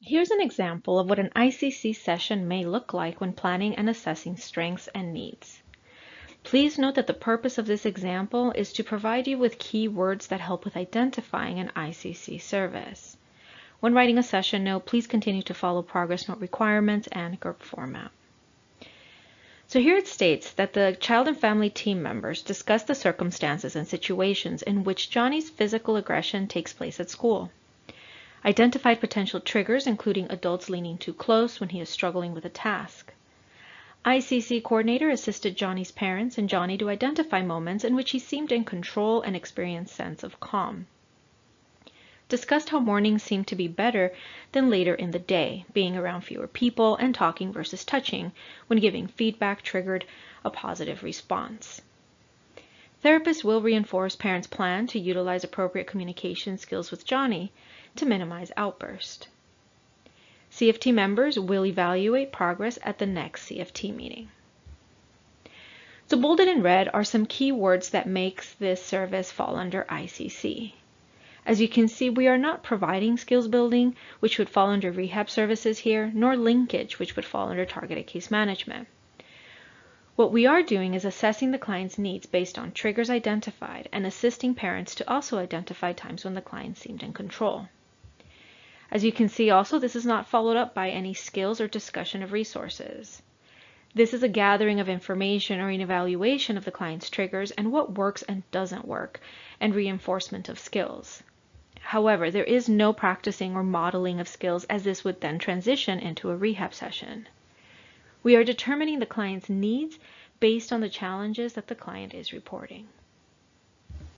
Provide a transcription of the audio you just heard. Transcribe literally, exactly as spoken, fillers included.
Here's an example of what an I C C session may look like when planning and assessing strengths and needs. Please note that the purpose of this example is to provide you with keywords that help with identifying an I C C service. When writing a session note, please continue to follow progress note requirements and G U R P format. So here it states that the child and family team members discuss the circumstances and situations in which Johnny's physical aggression takes place at school. Identified potential triggers, including adults leaning too close when he is struggling with a task. I C C coordinator assisted Johnny's parents and Johnny to identify moments in which he seemed in control and experienced sense of calm. Discussed how mornings seemed to be better than later in the day, being around fewer people and talking versus touching when giving feedback triggered a positive response. Therapists will reinforce parents' plan to utilize appropriate communication skills with Johnny to minimize outburst. C F T members will evaluate progress at the next C F T meeting. So bolded in red are some key words that makes this service fall under I C C. As you can see, we are not providing skills building, which would fall under rehab services here, nor linkage, which would fall under targeted case management. What we are doing is assessing the client's needs based on triggers identified and assisting parents to also identify times when the client seemed in control. As you can see also, this is not followed up by any skills or discussion of resources. This is a gathering of information or an evaluation of the client's triggers and what works and doesn't work, and reinforcement of skills. However, there is no practicing or modeling of skills, as this would then transition into a rehab session. We are determining the client's needs based on the challenges that the client is reporting.